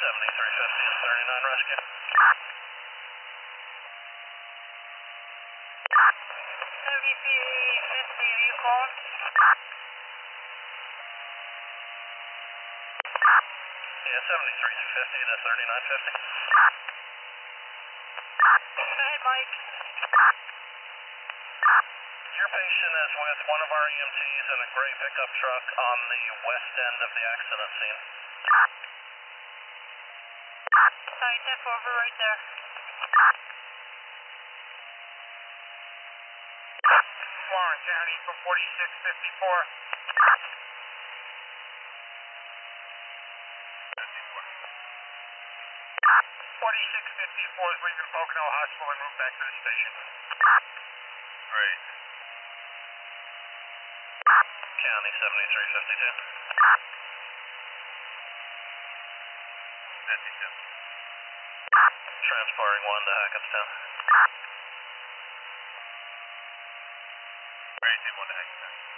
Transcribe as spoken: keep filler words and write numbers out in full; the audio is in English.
seventy-three fifty and thirty-nine rescue. seventy-three fifty, are you calling? Yeah, seventy-three fifty to thirty-nine fifty. Go ahead, Mike. Your patient is with one of our E M Ts in a gray pickup truck on the west end of the accident scene. Sorry, step over right there. Warren County for forty-six fifty-four. forty-six fifty-four is leaving Pocono Hospital and route back to the station. Great. County seventy-three fifty-two. fifty-two. Transporting one to Hackettstown. Great, team one to Hackettstown.